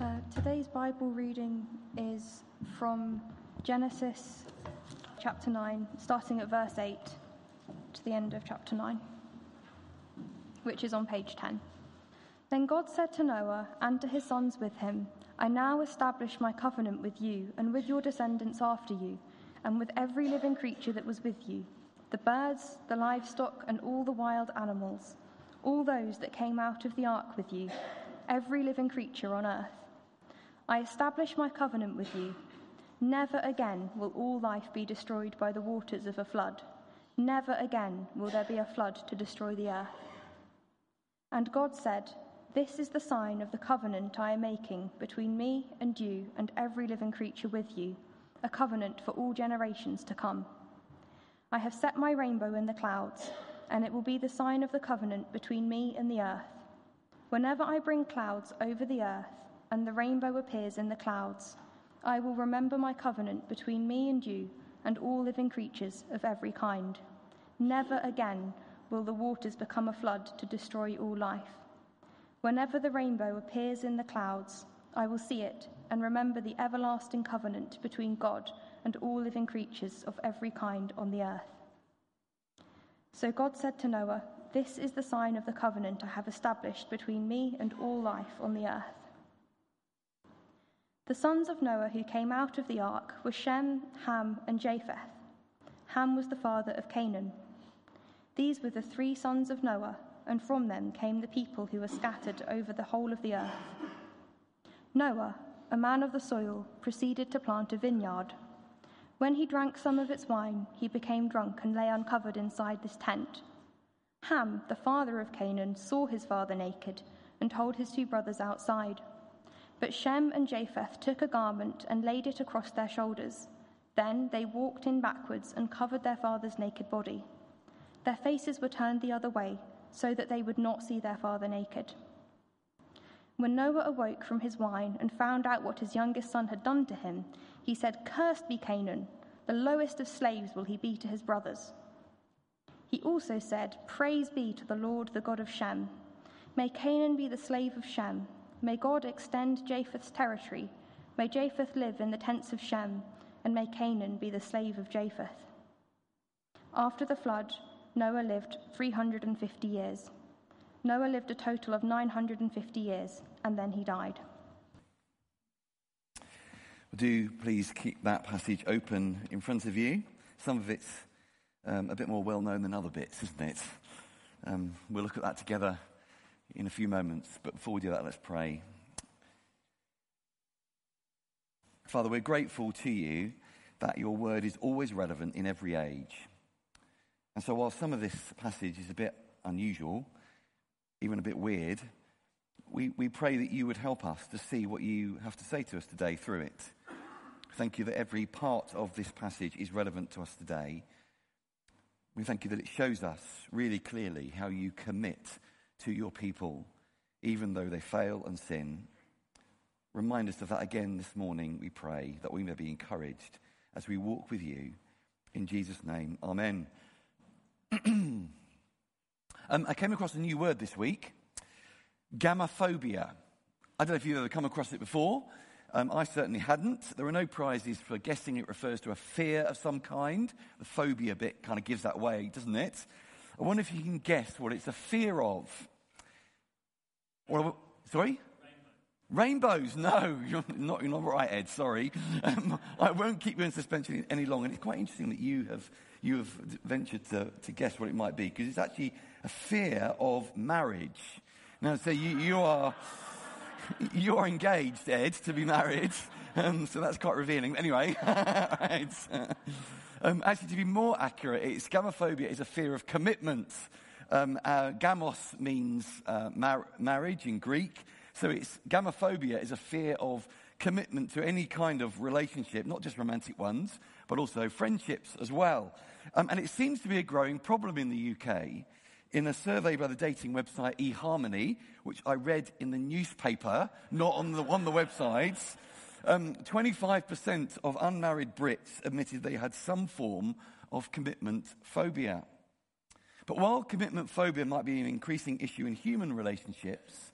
Today's Bible reading is from Genesis chapter 9, starting at verse 8 to the end of chapter 9, which is on page 10. Then God said to Noah and to his sons with him, I now establish my covenant with you and with your descendants after you, and with every living creature that was with you, the birds, the livestock, and all the wild animals, all those that came out of the ark with you, every living creature on earth. I establish my covenant with you. Never again will all life be destroyed by the waters of a flood. Never again will there be a flood to destroy the earth. And God said, This is the sign of the covenant I am making between me and you and every living creature with you, a covenant for all generations to come. I have set my rainbow in the clouds, and it will be the sign of the covenant between me and the earth. Whenever I bring clouds over the earth, and the rainbow appears in the clouds, I will remember my covenant between me and you and all living creatures of every kind. Never again will the waters become a flood to destroy all life. Whenever the rainbow appears in the clouds, I will see it and remember the everlasting covenant between God and all living creatures of every kind on the earth. So God said to Noah, This is the sign of the covenant I have established between me and all life on the earth. The sons of Noah who came out of the ark were Shem, Ham, and Japheth. Ham was the father of Canaan. These were the three sons of Noah, and from them came the people who were scattered over the whole of the earth. Noah, a man of the soil, proceeded to plant a vineyard. When he drank some of its wine, he became drunk and lay uncovered inside this tent. Ham, the father of Canaan, saw his father naked and told his two brothers outside. But Shem and Japheth took a garment and laid it across their shoulders. Then they walked in backwards and covered their father's naked body. Their faces were turned the other way, so that they would not see their father naked. When Noah awoke from his wine and found out what his youngest son had done to him, he said, Cursed be Canaan, the lowest of slaves will he be to his brothers. He also said, Praise be to the Lord, the God of Shem. May Canaan be the slave of Shem. May God extend Japheth's territory. May Japheth live in the tents of Shem, and may Canaan be the slave of Japheth. After the flood, Noah lived 350 years. Noah lived a total of 950 years, and then he died. Do please keep that passage open in front of you. Some of it's a bit more well-known than other bits, isn't it? We'll look at that together in a few moments, but before we do that, let's pray. Father, we're grateful to you that your word is always relevant in every age. And so while some of this passage is a bit unusual, even a bit weird, we pray that you would help us to see what you have to say to us today through it. Thank you that every part of this passage is relevant to us today. We thank you that it shows us really clearly how you commit to your people, even though they fail and sin. Remind us of that again this morning, we pray, that we may be encouraged as we walk with you. In Jesus' name, amen. I came across a new word this week, gamophobia. I don't know if you've ever come across it before. I certainly hadn't. There are no prizes for guessing it refers to a fear of some kind. The phobia bit kind of gives that away, doesn't it? I wonder if you can guess what it's a fear of. Sorry? Rainbows. No, you're not right, Ed. Sorry. I won't keep you in suspension any longer. And it's quite interesting that you have ventured to guess what it might be, because it's actually a fear of marriage. Now, so you are engaged, Ed, to be married. So that's quite revealing. Anyway, right. Actually, to be more accurate, gamophobia is a fear of commitment. Gamos means marriage in Greek. So gamophobia is a fear of commitment to any kind of relationship, not just romantic ones, but also friendships as well. And it seems to be a growing problem in the UK. In a survey by the dating website eHarmony, which I read in the newspaper, not on the websites, 25% of unmarried Brits admitted they had some form of commitment phobia. But while commitment phobia might be an increasing issue in human relationships,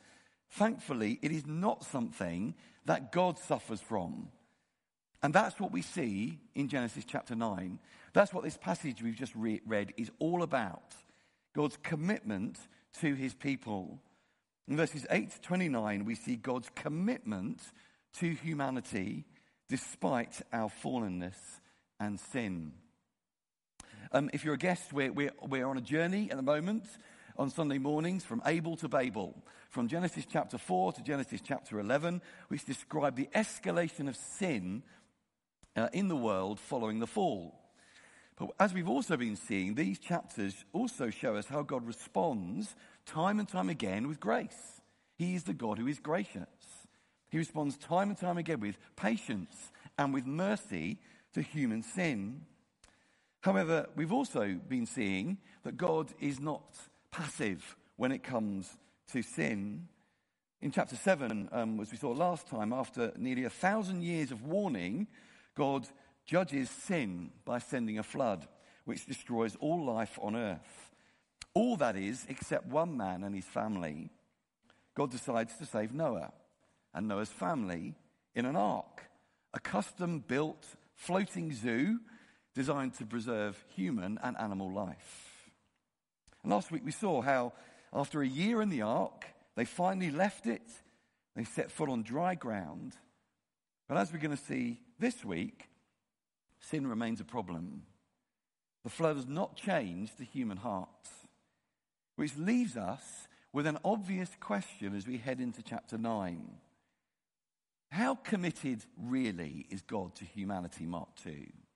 Thankfully, it is not something that God suffers from. And that's what we see in Genesis chapter 9. That's what this passage we've just read is all about. God's commitment to his people. In verses 8 to 29, we see God's commitment to humanity despite our fallenness and sin. If you're a guest, we're on a journey at the moment on Sunday mornings from Abel to Babel, from Genesis chapter 4 to Genesis chapter 11, which describe the escalation of sin in the world following the fall. But as we've also been seeing, these chapters also show us how God responds time and time again with grace. He is the God who is gracious. He responds time and time again with patience and with mercy to human sin. However, we've also been seeing that God is not passive when it comes to sin. In chapter 7, as we saw last time, after nearly 1,000 years of warning, God judges sin by sending a flood, which destroys all life on earth. All that is, except one man and his family. God decides to save Noah and Noah's family in an ark, a custom-built floating zoo designed to preserve human and animal life. And last week we saw how, after a year in the ark, they finally left it. They set foot on dry ground. But as we're going to see this week, sin remains a problem. The flood has not changed the human heart, which leaves us with an obvious question as we head into chapter 9. How committed really is God to humanity, Mark 2?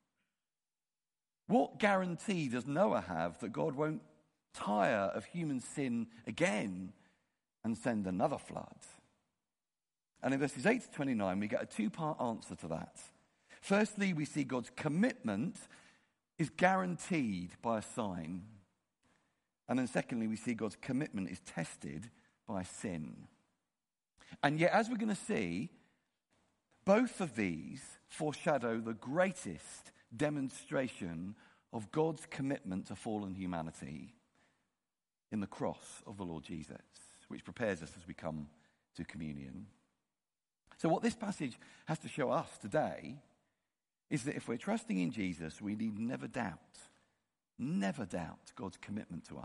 What guarantee does Noah have that God won't tire of human sin again and send another flood? And in verses 8 to 29, we get a two-part answer to that. Firstly, we see God's commitment is guaranteed by a sign. And then secondly, we see God's commitment is tested by sin. And yet, as we're going to see, both of these foreshadow the greatest demonstration of God's commitment to fallen humanity in the cross of the Lord Jesus, which prepares us as we come to communion. So what this passage has to show us today is that if we're trusting in Jesus, we need never doubt God's commitment to us.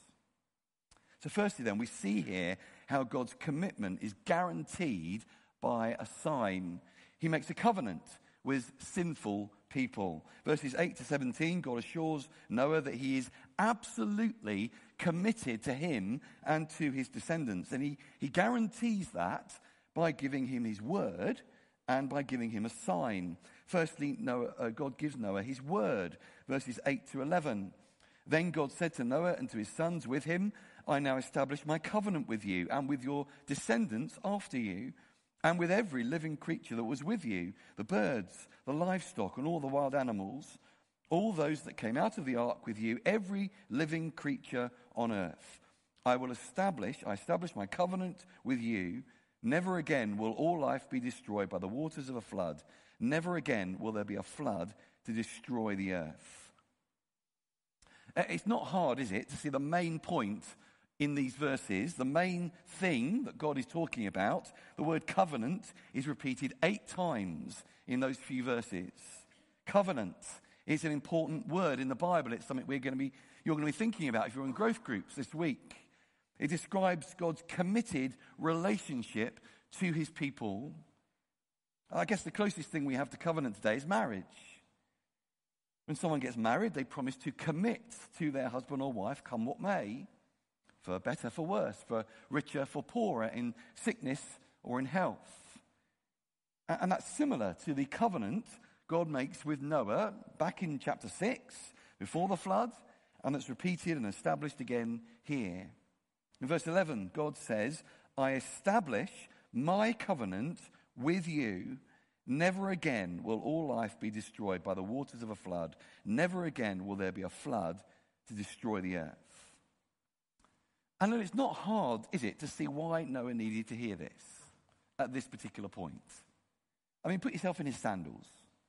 So firstly then, we see here how God's commitment is guaranteed by a sign. He makes a covenant with sinful people. Verses 8 to 17, God assures Noah that he is absolutely committed to him and to his descendants. And he guarantees that by giving him his word and by giving him a sign. Firstly, God gives Noah his word. Verses 8 to 11. Then God said to Noah and to his sons with him, I now establish my covenant with you and with your descendants after you, and with every living creature that was with you, the birds, the livestock, and all the wild animals, all those that came out of the ark with you, every living creature on earth. I establish my covenant with you. Never again will all life be destroyed by the waters of a flood. Never again will there be a flood to destroy the earth. It's not hard, is it, to see the main point in these verses, the main thing that God is talking about. The word covenant is repeated 8 times in those few verses. Covenant is an important word in the Bible. It's something you're going to be thinking about if you're in growth groups this week. It describes God's committed relationship to his people. I guess the closest thing we have to covenant today is marriage. When someone gets married, they promise to commit to their husband or wife, come what may, for better, for worse, for richer, for poorer, in sickness or in health. And that's similar to the covenant God makes with Noah back in chapter 6, before the flood, and it's repeated and established again here. In verse 11, God says, I establish my covenant with you. Never again will all life be destroyed by the waters of a flood. Never again will there be a flood to destroy the earth. And then it's not hard, is it, to see why Noah needed to hear this at this particular point. I mean, put yourself in his sandals.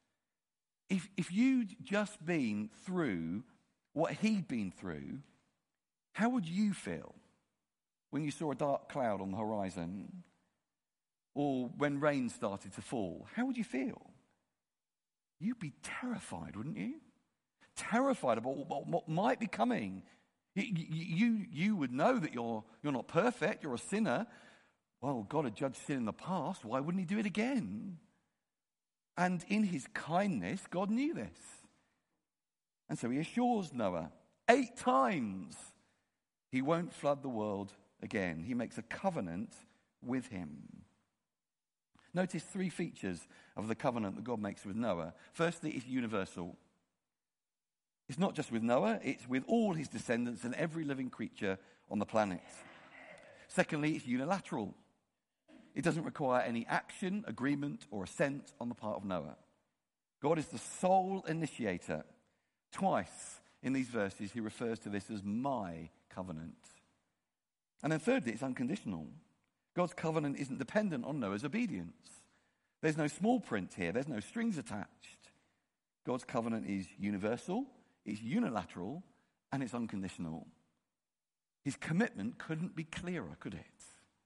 If you'd just been through what he'd been through, how would you feel? when you saw a dark cloud on the horizon, or when rain started to fall, how would you feel? You'd be terrified, wouldn't you? Terrified about what might be coming. You would know that you're not perfect, you're a sinner. Well, God had judged sin in the past, why wouldn't he do it again? And in his kindness, God knew this. And so he assures Noah 8 times he won't flood the world again. He makes a covenant with him. Notice 3 features of the covenant that God makes with Noah. Firstly, it's universal. It's not just with Noah, it's with all his descendants and every living creature on the planet. Secondly, it's unilateral. It doesn't require any action, agreement, or assent on the part of Noah. God is the sole initiator. Twice in these verses, he refers to this as my covenant. And then thirdly, it's unconditional. God's covenant isn't dependent on Noah's obedience. There's no small print here. There's no strings attached. God's covenant is universal, it's unilateral, and it's unconditional. His commitment couldn't be clearer, could it?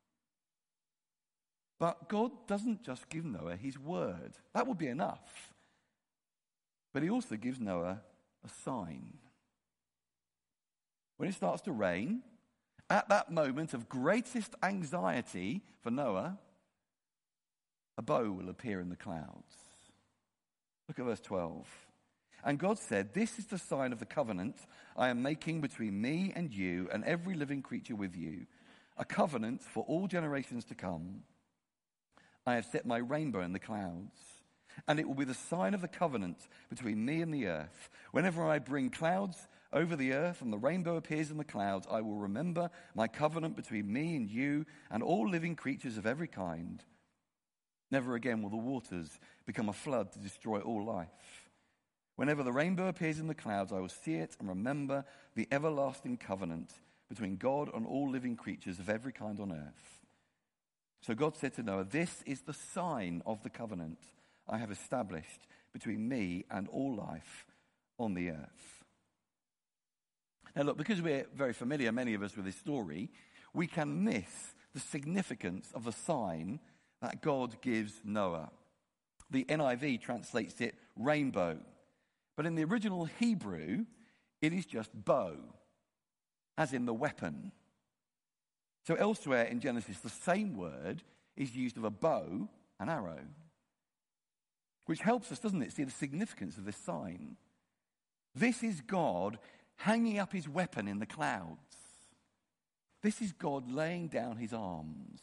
But God doesn't just give Noah his word. That would be enough. But he also gives Noah a sign. When it starts to rain, at that moment of greatest anxiety for Noah, a bow will appear in the clouds. Look at verse 12. And God said, "This is the sign of the covenant I am making between me and you and every living creature with you, a covenant for all generations to come. I have set my rainbow in the clouds, and it will be the sign of the covenant between me and the earth. Whenever I bring clouds over the earth and the rainbow appears in the clouds, I will remember my covenant between me and you and all living creatures of every kind. Never again will the waters become a flood to destroy all life. Whenever the rainbow appears in the clouds, I will see it and remember the everlasting covenant between God and all living creatures of every kind on earth." So God said to Noah, "This is the sign of the covenant I have established between me and all life on the earth." Now look, because we're very familiar, many of us, with this story, we can miss the significance of the sign that God gives Noah. The NIV translates it rainbow. But in the original Hebrew, it is just bow, as in the weapon. So elsewhere in Genesis, the same word is used of a bow and arrow, which helps us, doesn't it, see the significance of this sign. This is God hanging up his weapon in the clouds. This is God laying down his arms.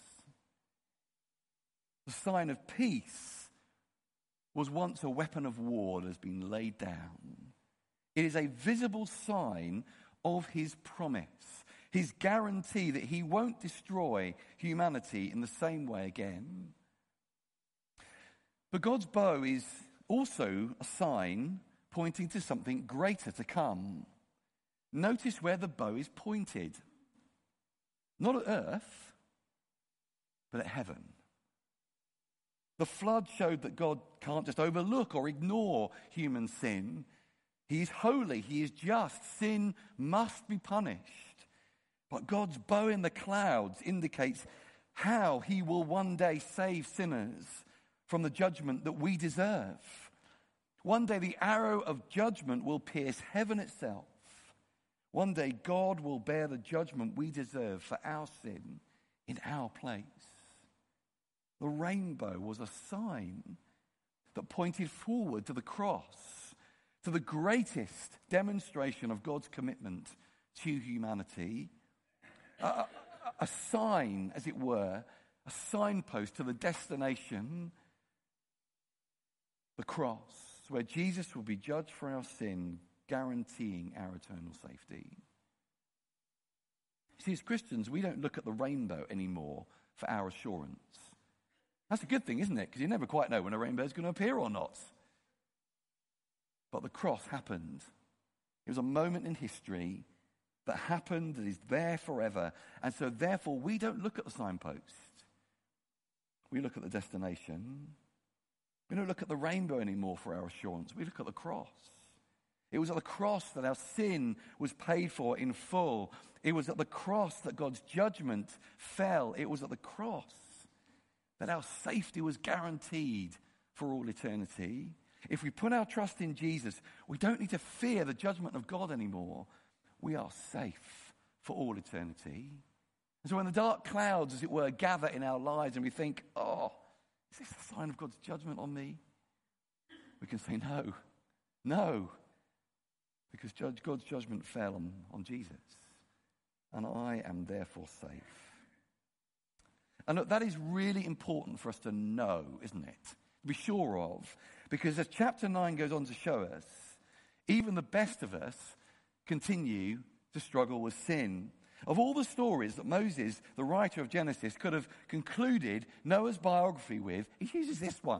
The sign of peace was once a weapon of war that has been laid down. It is a visible sign of his promise, his guarantee that he won't destroy humanity in the same way again. But God's bow is also a sign pointing to something greater to come. Notice where the bow is pointed. Not at earth, but at heaven. The flood showed that God can't just overlook or ignore human sin. He is holy, he is just. Sin must be punished. But God's bow in the clouds indicates how he will one day save sinners from the judgment that we deserve. One day the arrow of judgment will pierce heaven itself. One day God will bear the judgment we deserve for our sin in our place. The rainbow was a sign that pointed forward to the cross, to the greatest demonstration of God's commitment to humanity. A sign, as it were, a signpost to the destination, the cross, where Jesus will be judged for our sin, guaranteeing our eternal safety. See, as Christians, we don't look at the rainbow anymore for our assurance. That's a good thing, isn't it? Because you never quite know when a rainbow is going to appear or not. But the cross happened. It was a moment in history that happened, that is there forever. And so therefore we don't look at the signpost. We look at the destination. We don't look at the rainbow anymore for our assurance. We look at the cross. It was at the cross that our sin was paid for in full. It was at the cross that God's judgment fell. It was at the cross that our safety was guaranteed for all eternity. If we put our trust in Jesus, we don't need to fear the judgment of God anymore. We are safe for all eternity. And so when the dark clouds, as it were, gather in our lives and we think, oh, is this a sign of God's judgment on me? We can say no, because God's judgment fell on Jesus, and I am therefore safe. And look, that is really important for us to know, isn't it? To be sure of, because as chapter 9 goes on to show us, even the best of us continue to struggle with sin. Of all the stories that Moses, the writer of Genesis, could have concluded Noah's biography with, he chooses this one.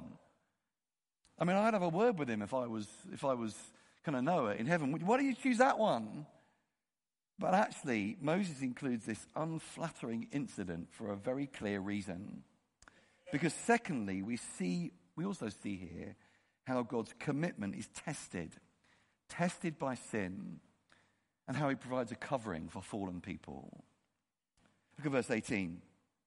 I mean, I'd have a word with him if I was kind of Noah in heaven. Why do you choose that one? But actually, Moses includes this unflattering incident for a very clear reason. Because secondly, we also see here how God's commitment is tested by sin, and how he provides a covering for fallen people. Look at verse 18.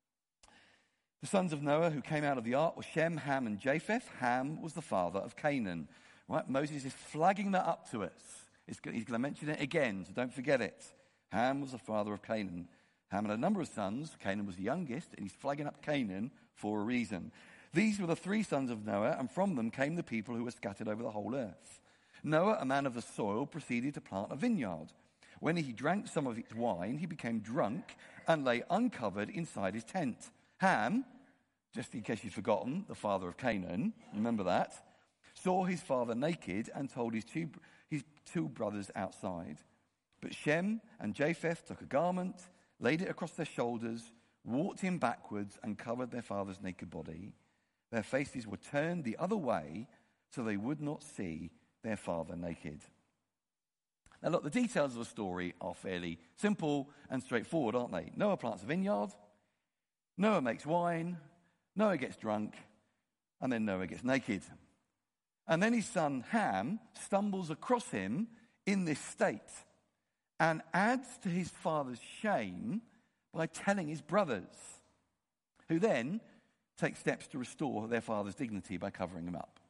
The sons of Noah who came out of the ark were Shem, Ham, and Japheth. Ham was the father of Canaan. Right? Moses is flagging that up to us. He's going to mention it again, so don't forget it. Ham was the father of Canaan. Ham had a number of sons. Canaan was the youngest, and he's flagging up Canaan for a reason. These were the 3 sons of Noah, and from them came the people who were scattered over the whole earth. Noah, a man of the soil, proceeded to plant a vineyard. When he drank some of its wine, he became drunk and lay uncovered inside his tent. Ham, just in case you've forgotten, the father of Canaan, remember that, saw his father naked and told his two brothers outside. But Shem and Japheth took a garment, laid it across their shoulders, walked in backwards, and covered their father's naked body. Their faces were turned the other way so they would not see their father naked. Now look, the details of the story are fairly simple and straightforward, aren't they? Noah plants a vineyard, Noah makes wine, Noah gets drunk, and then Noah gets naked. And then his son Ham stumbles across him in this state and adds to his father's shame by telling his brothers, who then take steps to restore their father's dignity by covering him up.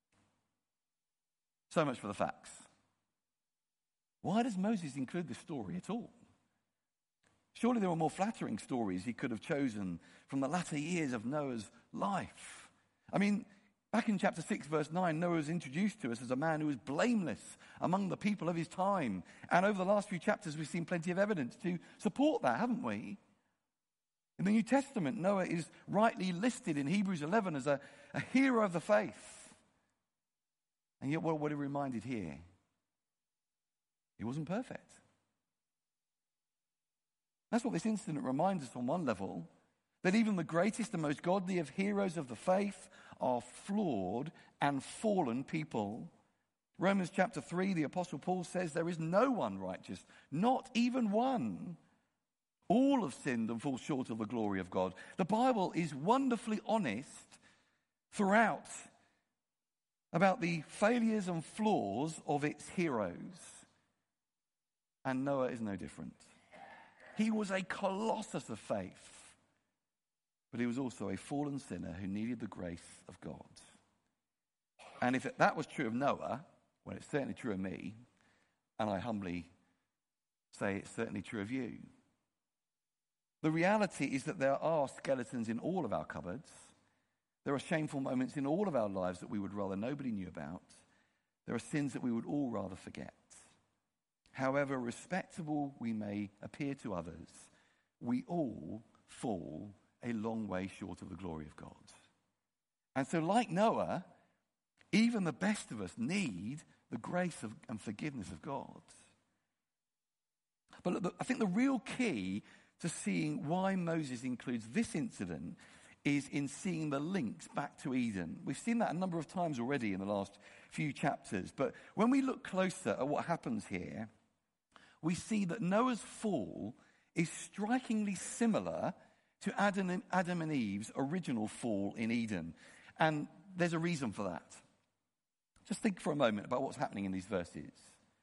So much for the facts. Why does Moses include this story at all? Surely there were more flattering stories he could have chosen from the latter years of Noah's life. I mean, back in chapter 6, verse 9, Noah was introduced to us as a man who was blameless among the people of his time. And over the last few chapters, we've seen plenty of evidence to support that, haven't we? In the New Testament, Noah is rightly listed in Hebrews 11 as a hero of the faith. And yet, what are we reminded here? He wasn't perfect. That's what this incident reminds us on one level, that even the greatest and most godly of heroes of the faith are flawed and fallen people. Romans chapter 3, the Apostle Paul says there is no one righteous, not even one. All have sinned and fall short of the glory of God. The Bible is wonderfully honest throughout about the failures and flaws of its heroes. And Noah is no different. He was a colossus of faith, but he was also a fallen sinner who needed the grace of God. And if that was true of Noah, well, it's certainly true of me, and I humbly say it's certainly true of you. The reality is that there are skeletons in all of our cupboards. There are shameful moments in all of our lives that we would rather nobody knew about. There are sins that we would all rather forget. However respectable we may appear to others, we all fall a long way short of the glory of God. And so like Noah, even the best of us need the grace and forgiveness of God. But look, I think the real key to seeing why Moses includes this incident is in seeing the links back to Eden. We've seen that a number of times already in the last few chapters. But when we look closer at what happens here, we see that Noah's fall is strikingly similar to Adam and Eve's original fall in Eden. And there's a reason for that. Just think for a moment about what's happening in these verses.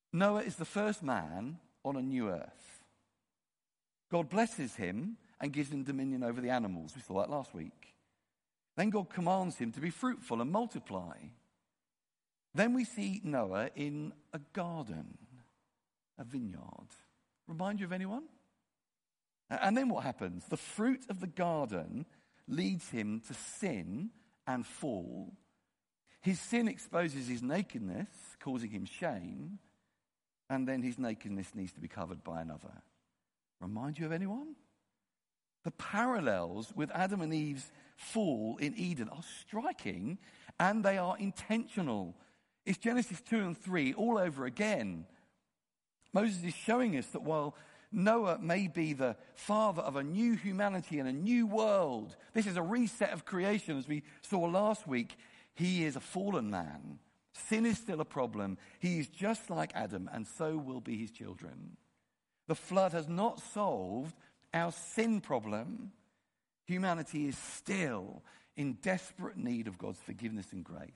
Noah is the first man on a new earth. God blesses him and gives him dominion over the animals. We saw that last week. Then God commands him to be fruitful and multiply. Then we see Noah in a garden, a vineyard. Remind you of anyone? And then what happens? The fruit of the garden leads him to sin and fall. His sin exposes his nakedness, causing him shame, and then his nakedness needs to be covered by another. Remind you of anyone? The parallels with Adam and Eve's fall in Eden are striking, and they are intentional. It's Genesis 2 and 3 all over again. Moses is showing us that while Noah may be the father of a new humanity and a new world, this is a reset of creation, as we saw last week. He is a fallen man. Sin is still a problem. He is just like Adam, and so will be his children. The flood has not solved our sin problem. Humanity is still in desperate need of God's forgiveness and grace.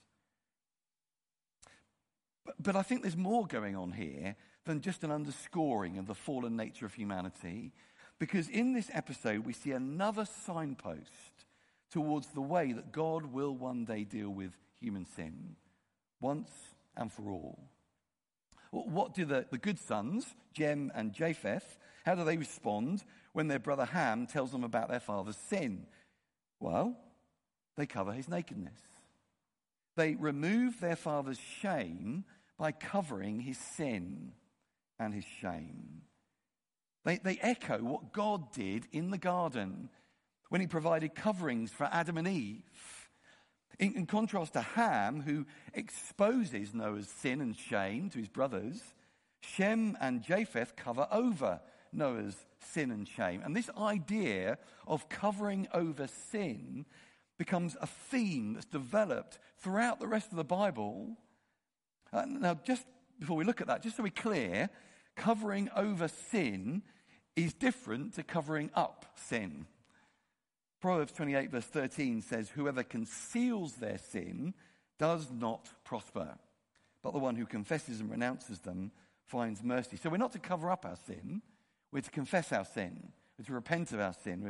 But I think there's more going on here than just an underscoring of the fallen nature of humanity, because in this episode we see another signpost towards the way that God will one day deal with human sin, once and for all. What do the good sons, Shem and Japheth, how do they respond when their brother Ham tells them about their father's sin? Well, they cover his nakedness. They remove their father's shame by covering his sin and his shame. They echo what God did in the garden when he provided coverings for Adam and Eve. In contrast to Ham, who exposes Noah's sin and shame to his brothers, Shem and Japheth cover over Noah's sin and shame. And this idea of covering over sin becomes a theme that's developed throughout the rest of the Bible. Now, just before we look at that, just so we're clear, covering over sin is different to covering up sin. Proverbs 28 verse 13 says, "Whoever conceals their sin does not prosper, but the one who confesses and renounces them finds mercy." So we're not to cover up our sin, we're to confess our sin, we're to repent of our sin,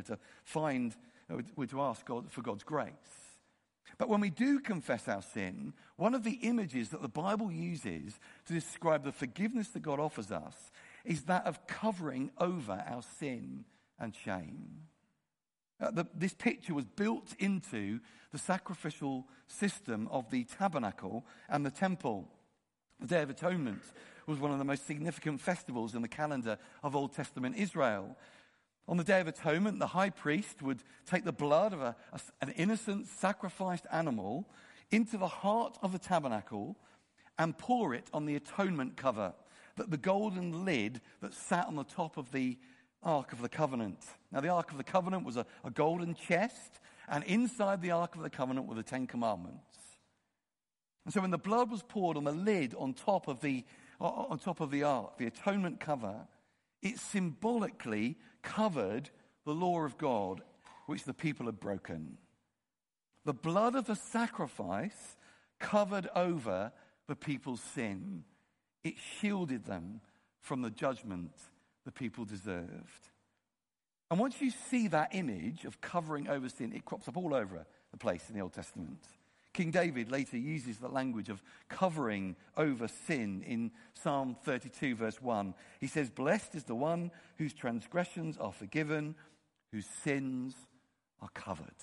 we're to ask God for God's grace. But when we do confess our sin, one of the images that the Bible uses to describe the forgiveness that God offers us is that of covering over our sin and shame. This picture was built into the sacrificial system of the tabernacle and the temple. The Day of Atonement was one of the most significant festivals in the calendar of Old Testament Israel. On the Day of Atonement, the high priest would take the blood of an innocent sacrificed animal into the heart of the tabernacle and pour it on the atonement cover, the golden lid that sat on the top of the Ark of the Covenant. Now, the Ark of the Covenant was a golden chest, and inside the Ark of the Covenant were the Ten Commandments. And so when the blood was poured on the lid on top of the Ark, the atonement cover, it symbolically covered the law of God, which the people had broken. The blood of the sacrifice covered over the people's sin. It shielded them from the judgment the people deserved. And once you see that image of covering over sin, it crops up all over the place in the Old Testament. King David later uses the language of covering over sin in Psalm 32 verse 1. He says, "Blessed is the one whose transgressions are forgiven, whose sins are covered."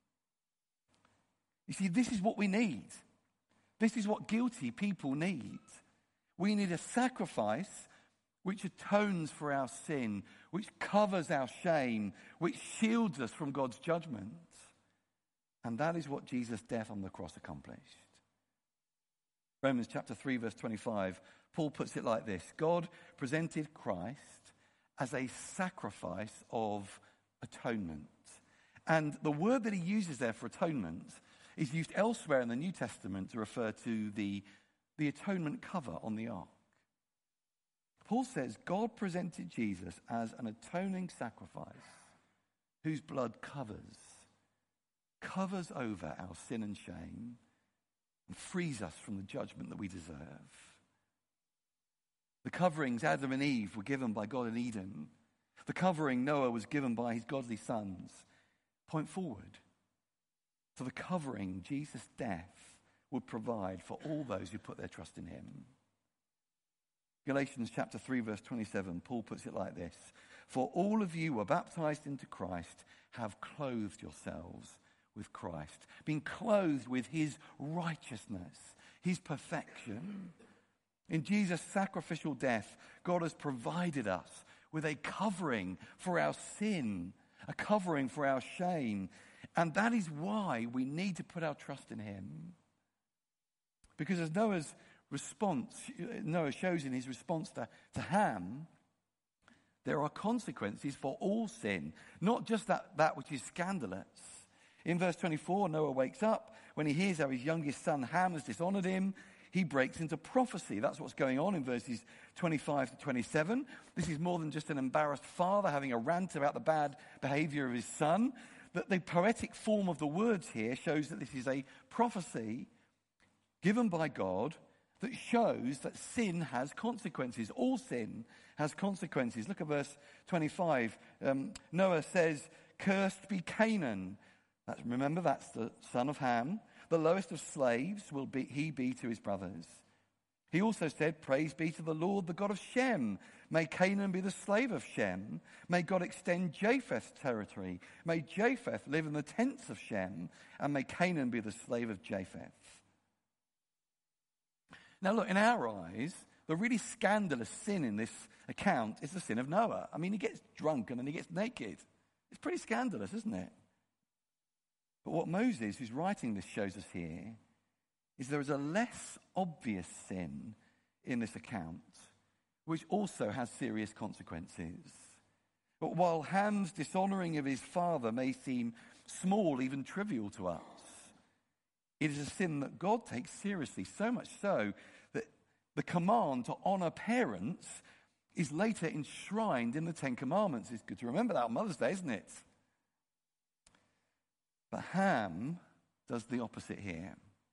You see, this is what we need. This is what guilty people need. We need a sacrifice which atones for our sin, which covers our shame, which shields us from God's judgment. And that is what Jesus' death on the cross accomplished. Romans chapter 3 verse 25, Paul puts it like this: God presented Christ as a sacrifice of atonement. And the word that he uses there for atonement is used elsewhere in the New Testament to refer to the atonement cover on the ark. Paul says God presented Jesus as an atoning sacrifice whose blood covers over our sin and shame and frees us from the judgment that we deserve. The coverings Adam and Eve were given by God in Eden. The covering Noah was given by his godly sons. Point forward to the covering Jesus' death would provide for all those who put their trust in him. Galatians chapter 3 verse 27, Paul puts it like this: for all of you who are baptized into Christ have clothed yourselves with Christ, being clothed with his righteousness, his perfection. In Jesus' sacrificial death, God has provided us with a covering for our sin, a covering for our shame. And that is why we need to put our trust in him. Because as Noah shows in his response to Ham, there are consequences for all sin, not just that which is scandalous. In verse 24, Noah wakes up. When he hears how his youngest son Ham has dishonored him, he breaks into prophecy. That's what's going on in verses 25 to 27. This is more than just an embarrassed father having a rant about the bad behavior of his son. The poetic form of the words here shows that this is a prophecy given by God that shows that sin has consequences. All sin has consequences. Look at verse 25. Noah says, "Cursed be Canaan." Remember, that's the son of Ham. "The lowest of slaves will he be to his brothers." He also said, "Praise be to the Lord, the God of Shem. May Canaan be the slave of Shem. May God extend Japheth's territory. May Japheth live in the tents of Shem. And may Canaan be the slave of Japheth." Now look, in our eyes, the really scandalous sin in this account is the sin of Noah. I mean, he gets drunk and then he gets naked. It's pretty scandalous, isn't it? But what Moses, who's writing this, shows us here is there is a less obvious sin in this account, which also has serious consequences. But while Ham's dishonoring of his father may seem small, even trivial to us, it is a sin that God takes seriously, so much so that the command to honor parents is later enshrined in the Ten Commandments. It's good to remember that on Mother's Day, isn't it? But Ham does the opposite here.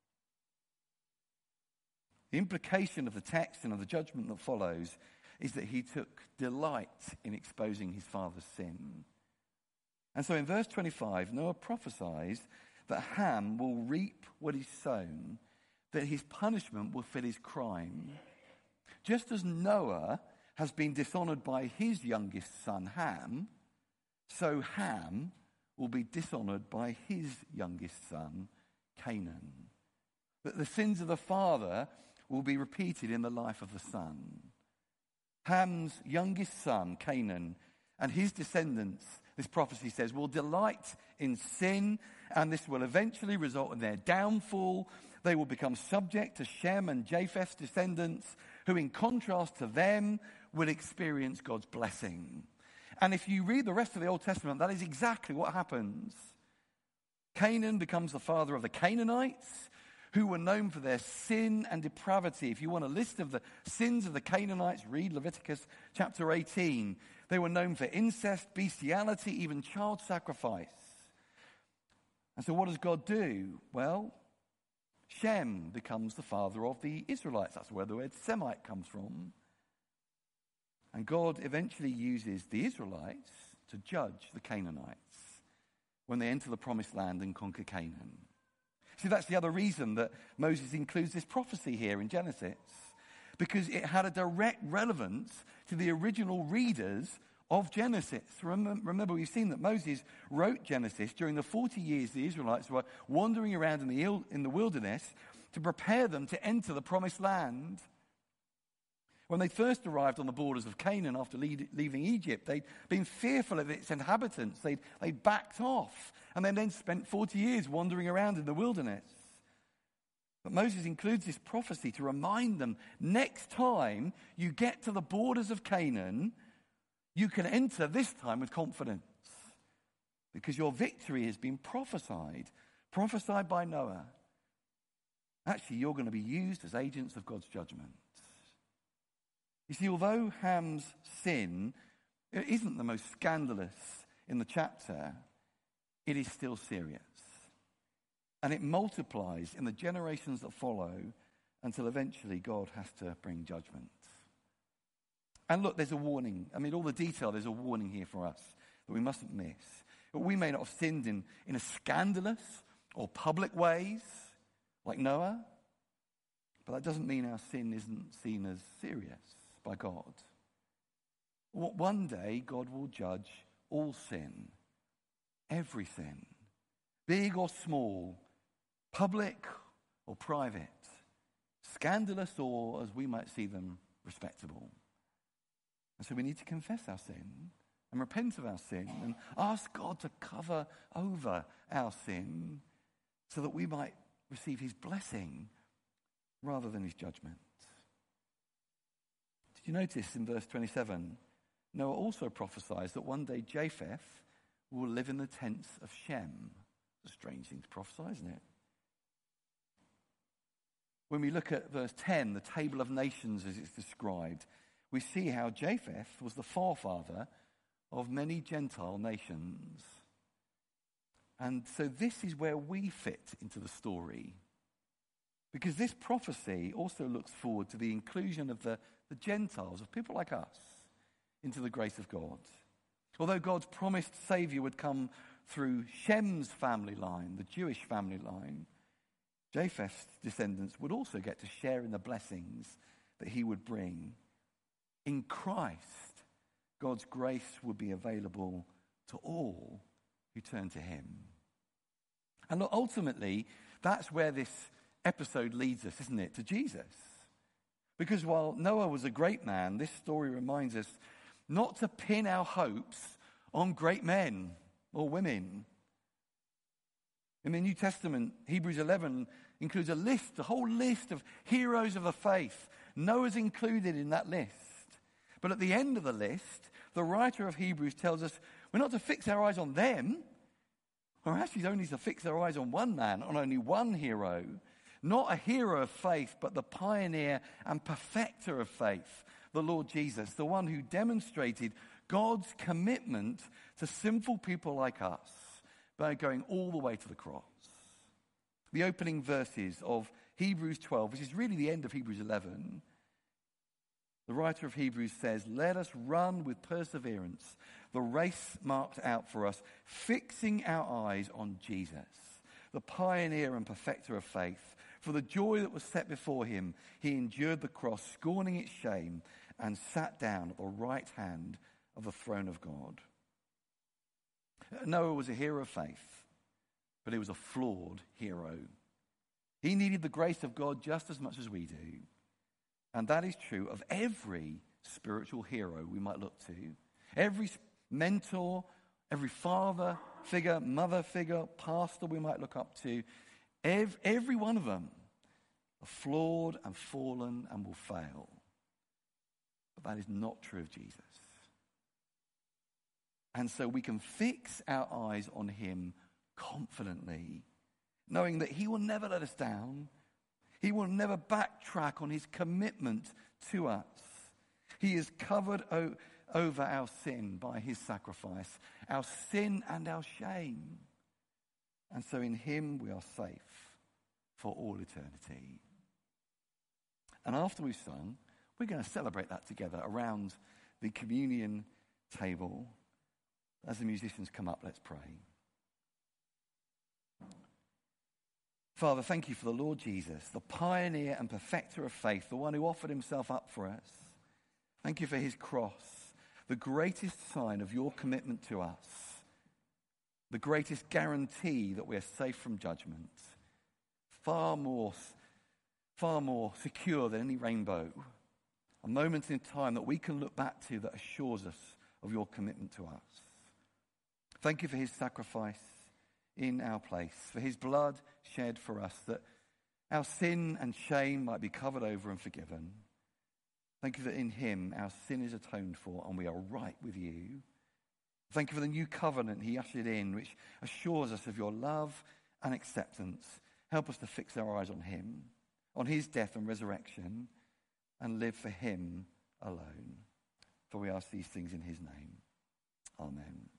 The implication of the text and of the judgment that follows is that he took delight in exposing his father's sin. And so in verse 25, Noah prophesies that Ham will reap what he's sown, that his punishment will fit his crime. Just as Noah has been dishonored by his youngest son, Ham, so Ham will be dishonored by his youngest son, Canaan. That the sins of the father will be repeated in the life of the son. Ham's youngest son, Canaan, and his descendants, this prophecy says, will delight in sin, and this will eventually result in their downfall. They will become subject to Shem and Japheth's descendants, who in contrast to them will experience God's blessing. And if you read the rest of the Old Testament, that is exactly what happens. Canaan becomes the father of the Canaanites, who were known for their sin and depravity. If you want a list of the sins of the Canaanites, read Leviticus chapter 18. They were known for incest, bestiality, even child sacrifice. And so what does God do? Well, Shem becomes the father of the Israelites. That's where the word Semite comes from. And God eventually uses the Israelites to judge the Canaanites when they enter the promised land and conquer Canaan. See, that's the other reason that Moses includes this prophecy here in Genesis, because it had a direct relevance to the original readers of Genesis. Remember, we've seen that Moses wrote Genesis during the 40 years the Israelites were wandering around in the wilderness to prepare them to enter the promised land. When they first arrived on the borders of Canaan after leaving Egypt, they'd been fearful of its inhabitants. They'd backed off, and they then spent 40 years wandering around in the wilderness. But Moses includes this prophecy to remind them, next time you get to the borders of Canaan, you can enter this time with confidence, because your victory has been prophesied by Noah. Actually, you're going to be used as agents of God's judgment. You see, although Ham's sin isn't the most scandalous in the chapter, it is still serious. And it multiplies in the generations that follow until eventually God has to bring judgment. And look, there's a warning. I mean, all the detail, there's a warning here for us that we mustn't miss. But we may not have sinned in a scandalous or public ways, like Noah, but that doesn't mean our sin isn't seen as serious by God. One day, God will judge all sin, every sin, big or small, public or private, scandalous or, as we might see them, respectable. And so we need to confess our sin and repent of our sin and ask God to cover over our sin so that we might receive his blessing rather than his judgment. Did you notice in verse 27, Noah also prophesies that one day Japheth will live in the tents of Shem. It's a strange thing to prophesy, isn't it? When we look at verse 10, the table of nations as it's described, we see how Japheth was the forefather of many Gentile nations. And so this is where we fit into the story. Because this prophecy also looks forward to the inclusion of the Gentiles, of people like us, into the grace of God. Although God's promised Saviour would come through Shem's family line, the Jewish family line, Japheth's descendants would also get to share in the blessings that he would bring. In Christ, God's grace would be available to all who turn to him. And look, ultimately, that's where this episode leads us, isn't it? To Jesus. Because while Noah was a great man, this story reminds us not to pin our hopes on great men or women. In the New Testament, Hebrews 11 includes a whole list of heroes of the faith. Noah's included in that list. But at the end of the list, the writer of Hebrews tells us we're not to fix our eyes on them. We're actually only to fix our eyes on one man, on only one hero. Not a hero of faith, but the pioneer and perfecter of faith, the Lord Jesus, the one who demonstrated God's commitment to sinful people like us by going all the way to the cross. The opening verses of Hebrews 12, which is really the end of Hebrews 11, the writer of Hebrews says, "Let us run with perseverance the race marked out for us, fixing our eyes on Jesus, the pioneer and perfecter of faith. For the joy that was set before him, he endured the cross, scorning its shame, and sat down at the right hand of the throne of God." Noah was a hero of faith, but he was a flawed hero. He needed the grace of God just as much as we do. And that is true of every spiritual hero we might look to. Every mentor, every father figure, mother figure, pastor we might look up to. Every one of them are flawed and fallen and will fail. But that is not true of Jesus. And so we can fix our eyes on him confidently, knowing that he will never let us down. He will never backtrack on his commitment to us. He is covered over our sin by his sacrifice, our sin and our shame. And so in him we are safe for all eternity. And after we've sung, we're going to celebrate that together around the communion table. As the musicians come up, let's pray. Father, thank you for the Lord Jesus, the pioneer and perfecter of faith, the one who offered himself up for us. Thank you for his cross, the greatest sign of your commitment to us, the greatest guarantee that we're safe from judgment, far more secure than any rainbow, a moment in time that we can look back to that assures us of your commitment to us. Thank you for his sacrifice in our place, for his blood shed for us, that our sin and shame might be covered over and forgiven. Thank you that in him our sin is atoned for and we are right with you. Thank you for the new covenant he ushered in, which assures us of your love and acceptance. Help us to fix our eyes on him, on his death and resurrection, and live for him alone. For we ask these things in his name. Amen.